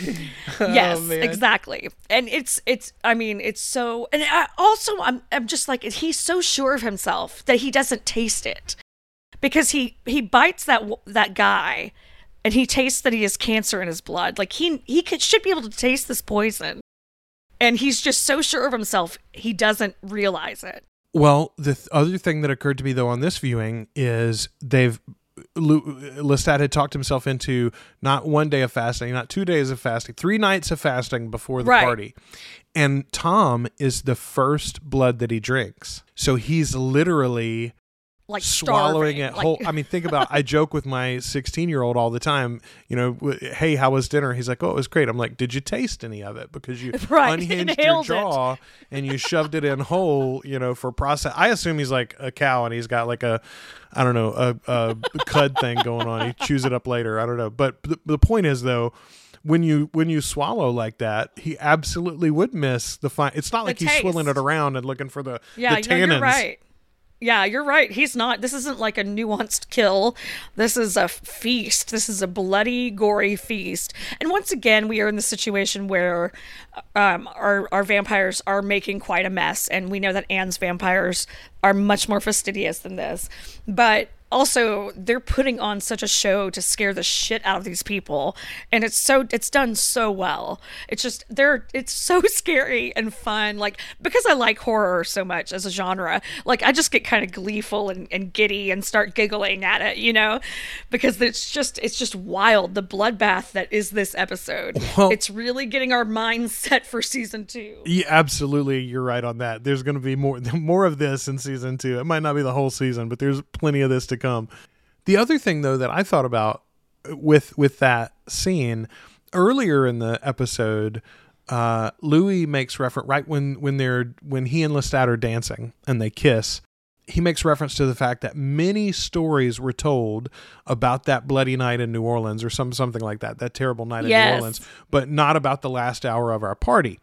Yes,
Oh, man.
exactly. And it's it's. I mean, it's so. And I also, I'm I'm just like, he's so sure of himself that he doesn't taste it, because he he bites that that guy, and he tastes that he has cancer in his blood. Like he he could, should be able to taste this poison. And he's just so sure of himself, he doesn't realize it.
Well, the th- other thing that occurred to me, though, on this viewing is they've Lu- Lestat had talked himself into not one day of fasting, not two days of fasting, three nights of fasting before the
Right.
party. And Tom is the first blood that he drinks. So he's literally
Like
swallowing
starving.
it
Like-
whole. I mean, think about, I joke with my sixteen year old all the time, you know, w- hey, how was dinner? He's like, oh, it was great. I'm like, did you taste any of it? Because you
Right,
unhinged your
inhaled it.
jaw and you shoved it in whole, you know, for process. I assume he's like a cow and he's got like a, I don't know, a, a cud thing going on. He chews it up later. I don't know. But the, the point is, though, when you when you swallow like that, he absolutely would miss the fine. It's not like
The
he's swilling
taste.
it around and looking for the,
Yeah,
the
you're,
tannins.
you're right. Yeah, you're right. He's not. This isn't like a nuanced kill. This is a feast. This is a bloody, gory feast. And once again, we are in the situation where um, our our vampires are making quite a mess, and we know that Anne's vampires are much more fastidious than this. But also, they're putting on such a show to scare the shit out of these people, and it's so it's done so well. It's just they're it's so scary and fun, like, because I like horror so much as a genre. Like, I just get kind of gleeful and, and giddy and start giggling at it, you know, because it's just it's just wild, the bloodbath that is this episode.
Well-
It's really getting our minds set for season two.
Yeah, absolutely. You're right on that. There's going to be more more of this in season two. It might not be the whole season, but there's plenty of this to come. The other thing, though, that I thought about with with that scene earlier in the episode, uh, Louis makes reference right when when they're when he and Lestat are dancing and they kiss. He makes reference to the fact that many stories were told about that bloody night in New Orleans, or some something like that, that terrible night in
Yes.
New Orleans, but not about the last hour of our party.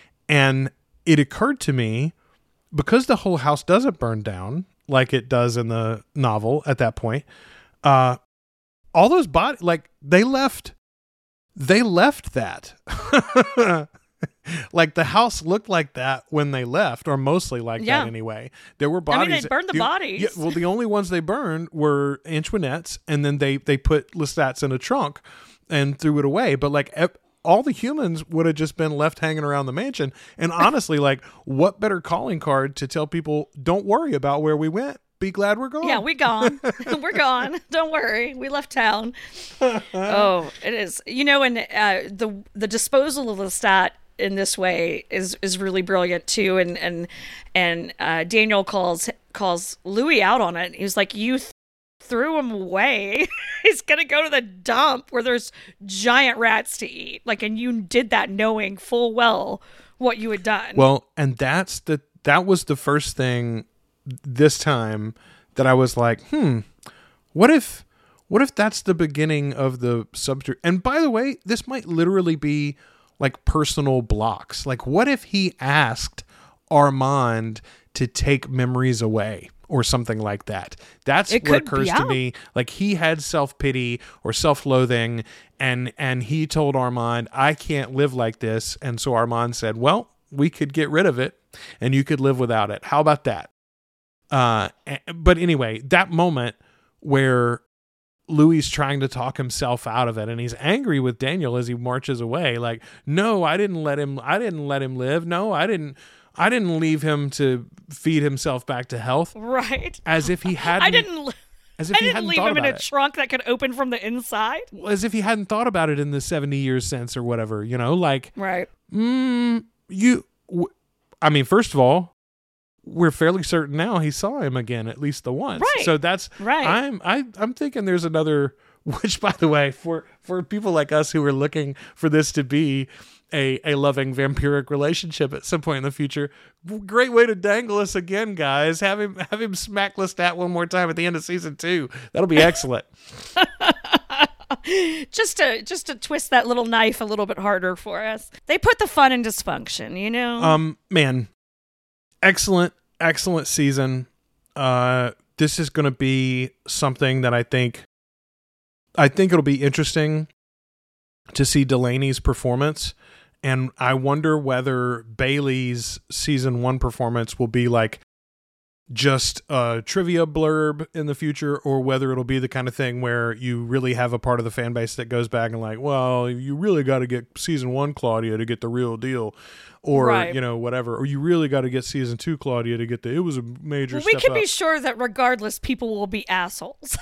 And it occurred to me, because the whole house doesn't burn down like it does in the novel at that point, uh, all those bodies, like they left, they left that. Like the house looked like that when they left, or mostly like
Yeah.
that anyway. There were
I
bodies.
mean, they burned the bodies.
Yeah, well, the only ones they burned were Antoinette's, and then they they put Lestat's in a trunk and threw it away. But like ep- all the humans would have just been left hanging around the mansion. And honestly, like, what better calling card to tell people, don't worry about where we went. Be glad we're gone.
Yeah, we gone. We're gone. Don't worry. We left town. Oh, it is. You know, and uh, the the disposal of the stat in this way is is really brilliant too. And and and uh, Daniel calls calls Louis out on it. He was like, "You th- threw him away. He's gonna go to the dump where there's giant rats to eat. Like, and you did that knowing full well what you had done."
Well, and that's the that was the first thing this time that I was like, hmm, what if what if that's the beginning of the subject? And by the way, this might literally be like personal blocks. Like, what if he asked Armand to take memories away or something like that? That's
It
what
could
occurs
be,
to
yeah.
me. Like, he had self-pity or self-loathing, and and he told Armand, I can't live like this. And so Armand said, well, we could get rid of it and you could live without it. How about that? Uh, a- but anyway, that moment where Louis is trying to talk himself out of it, and he's angry with Daniel as he marches away. Like, no, I didn't let him. I didn't let him live. No, I didn't. I didn't leave him to feed himself back to health.
Right.
As if he hadn't.
I didn't.
As if
I
he
didn't
hadn't
leave
thought
him in
about
a
it.
trunk that could open from the inside.
As if he hadn't thought about it in the seventy years since, or whatever. You know, like,
Right.
mm, you. W- I mean, first of all, we're fairly certain now he saw him again at least the once.
Right.
So that's
Right.
I'm I I'm thinking there's another. Which, by the way, for for people like us who are looking for this to be a a loving vampiric relationship at some point in the future, great way to dangle us again, guys. Have him have him smack Lestat one more time at the end of season two. That'll be excellent.
just to just to twist that little knife a little bit harder for us. They put the fun in dysfunction, you know?
Um, man, excellent, excellent season. Uh, this is going to be something that I think, I think it'll be interesting to see Delaney's performance. And I wonder whether Bailey's season one performance will be like just a trivia blurb in the future, or whether it'll be the kind of thing where you really have a part of the fan base that goes back and like, well, you really got to get season one Claudia to get the real deal, or
right.
you know, whatever, or you really got to get season two Claudia to get the, it was a major
well,
step
we can
up.
be sure that regardless, people will be assholes.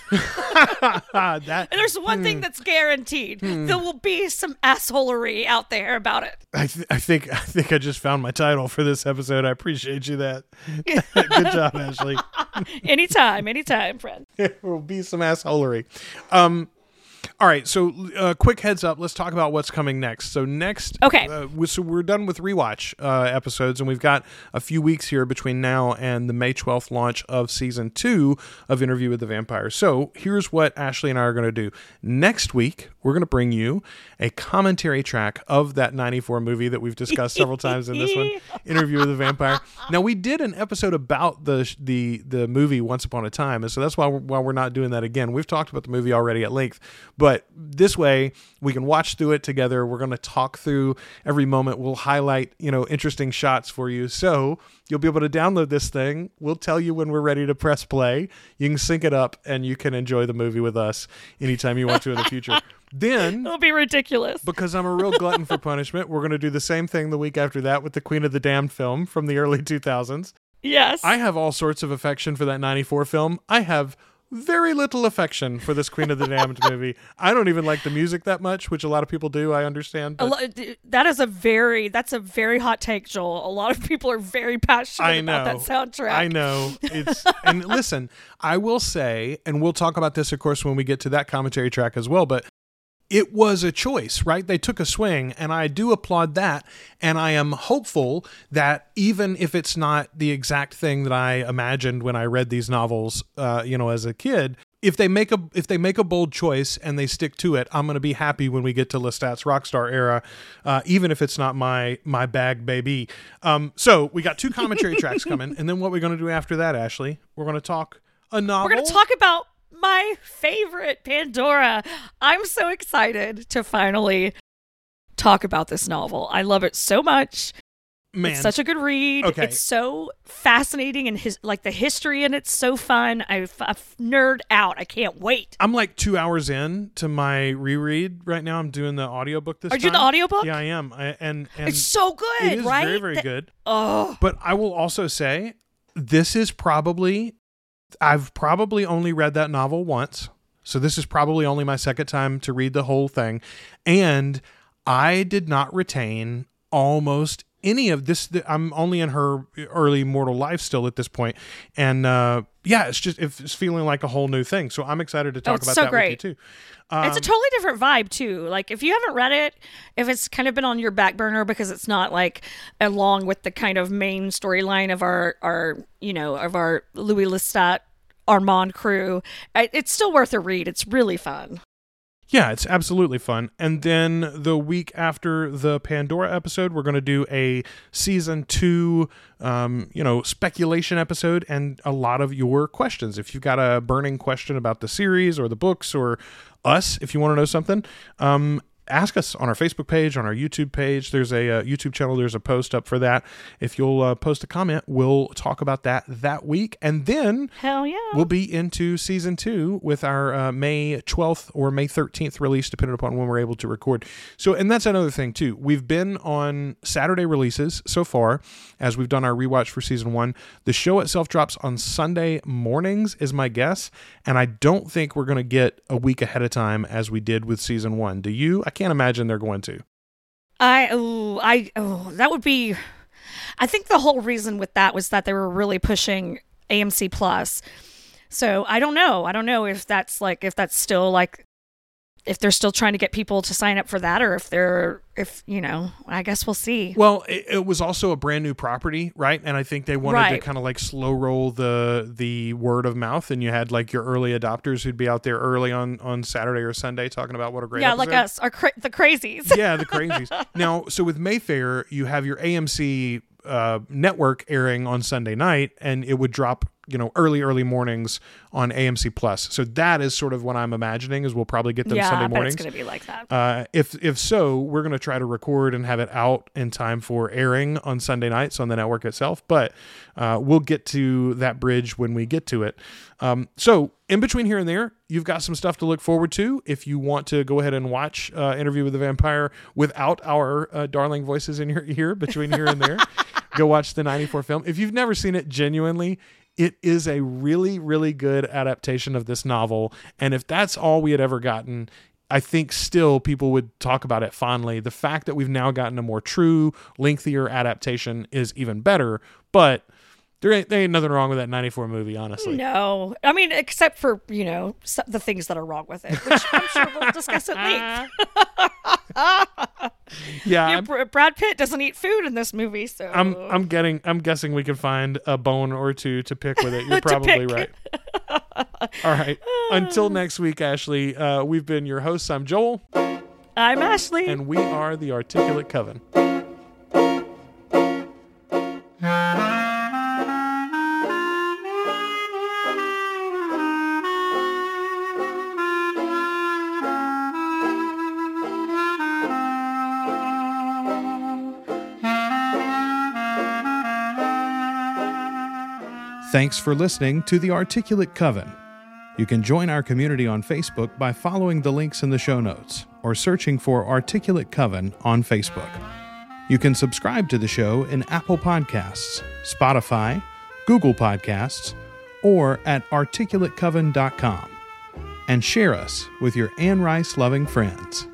that,
and there's one
hmm,
thing that's guaranteed.
hmm.
There will be some assholery out there about it.
I, th- I think I think I just found my title for this episode. I appreciate you that. Good job, Ashley.
anytime, anytime, friend.
There will be some assholery. Um, all right, so uh, quick heads up. Let's talk about what's coming next. So next,
okay.
Uh, we, so we're done with rewatch uh, episodes, and we've got a few weeks here between now and the May twelfth launch of season two of Interview with the Vampire. So here's what Ashley and I are going to do. Next week, we're going to bring you a commentary track of that ninety-four movie that we've discussed several times in this one, Interview with the Vampire. Now, we did an episode about the the the movie Once Upon a Time, and so that's why we're, why we're not doing that again. We've talked about the movie already at length, but this way we can watch through it together. We're going to talk through every moment. We'll highlight, you know, interesting shots for you. So you'll be able to download this thing. We'll tell you when we're ready to press play. You can sync it up and you can enjoy the movie with us anytime you want to in the future. Then
it'll be ridiculous.
Because I'm a real glutton for punishment, we're going to do the same thing the week after that with the Queen of the Damned film from the early two thousands.
Yes.
I have all sorts of affection for that ninety-four film. I have very little affection for this Queen of the Damned movie. I don't even like the music that much, which a lot of people do. I understand.
A lo- that is a very that's a very hot take, Joel. A lot of people are very passionate
I know,
about that soundtrack.
I know. It's and listen, I will say, and we'll talk about this, of course, when we get to that commentary track as well, but it was a choice, right? They took a swing, and I do applaud that. And I am hopeful that even if it's not the exact thing that I imagined when I read these novels, uh, you know, as a kid, if they make a if they make a bold choice and they stick to it, I'm going to be happy when we get to Lestat's Rockstar era, uh, even if it's not my my bag, baby. Um, so we got two commentary tracks coming, and then what we're going to do after that, Ashley? We're going to talk a novel.
We're going to talk about my favorite, Pandora. I'm so excited to finally talk about this novel. I love it so much.
Man.
It's such a good read.
Okay.
It's so fascinating, and his like the history in it's so fun. I, I nerd out. I can't wait.
I'm like two hours in to my reread right now. I'm doing the audiobook this
Are
time.
you the audiobook?
Yeah, I am. I, and, and
it's so good,
it is
right?
very, very
The-
good.
Oh.
But I will also say, this is probably, I've probably only read that novel once. So this is probably only my second time to read the whole thing. And I did not retain almost any of this. I'm only in her early mortal life still at this point. And uh, yeah, it's just, it's feeling like a whole new thing. So I'm excited to talk
Oh, it's
about
so
that
great.
with you too. Um,
It's a totally different vibe too. Like if you haven't read it, if it's kind of been on your back burner because it's not like along with the kind of main storyline of our, our, you know, of our Louis Lestat Armand crew, I- it's still worth a read. It's really fun.
Yeah, it's absolutely fun. And then the week after the Pandora episode, we're going to do a season two, um, you know, speculation episode and a lot of your questions. If you've got a burning question about the series or the books or us, if you want to know something, um, ask us on our Facebook page, on our YouTube page. There's a uh, YouTube channel. There's a post up for that. If you'll uh, post a comment, we'll talk about that that week. And then
Hell yeah.
we'll be into season two with our uh, May twelfth or May thirteenth release, depending upon when we're able to record. So, and that's another thing too. We've been on Saturday releases so far as we've done our rewatch for season one. The show itself drops on Sunday mornings is my guess. And I don't think we're going to get a week ahead of time as we did with season one. Do you? I can't imagine they're going to.
I, oh, I, oh, that would be, I think the whole reason with that was that they were really pushing A M C Plus. So I don't know. I don't know if that's like, if that's still like if they're still trying to get people to sign up for that, or if they're, if, you know, I guess we'll see.
Well, it, it was also a brand new property, right? And I think they wanted right. to kind of like slow roll the the word of mouth, and you had like your early adopters who'd be out there early on, on Saturday or Sunday talking about what a great
yeah,
episode.
like us, our cra- the crazies.
Yeah, the crazies. Now, so with Mayfair, you have your A M C uh, network airing on Sunday night, and it would drop, you know, early, early mornings on A M C Plus. So that is sort of what I'm imagining is we'll probably get them
yeah,
Sunday
I bet
mornings.
it's going to be like that.
Uh, if if so, we're going to try to record and have it out in time for airing on Sunday nights on the network itself. But uh, we'll get to that bridge when we get to it. Um, so in between here and there, you've got some stuff to look forward to. If you want to go ahead and watch uh, Interview with the Vampire without our uh, darling voices in your ear between here and there, go watch the ninety-four film. If you've never seen it, genuinely, it is a really, really good adaptation of this novel. And if that's all we had ever gotten, I think still people would talk about it fondly. The fact that we've now gotten a more true, lengthier adaptation is even better. But there ain't, there ain't nothing wrong with that ninety-four movie, honestly.
No. I mean, except for, you know, some, the things that are wrong with it, which I'm sure we'll discuss at length.
Yeah,
Br- Brad Pitt doesn't eat food in this movie, so
I'm I'm getting I'm guessing we can find a bone or two to pick with it. You're probably right. All right. Until next week, Ashley, uh, we've been your hosts. I'm Joel.
I'm Ashley.
And we are the Articulate Coven. Thanks for listening to The Articulate Coven. You can join our community on Facebook by following the links in the show notes or searching for Articulate Coven on Facebook. You can subscribe to the show in Apple Podcasts, Spotify, Google Podcasts, or at articulate coven dot com. And share us with your Anne Rice loving friends.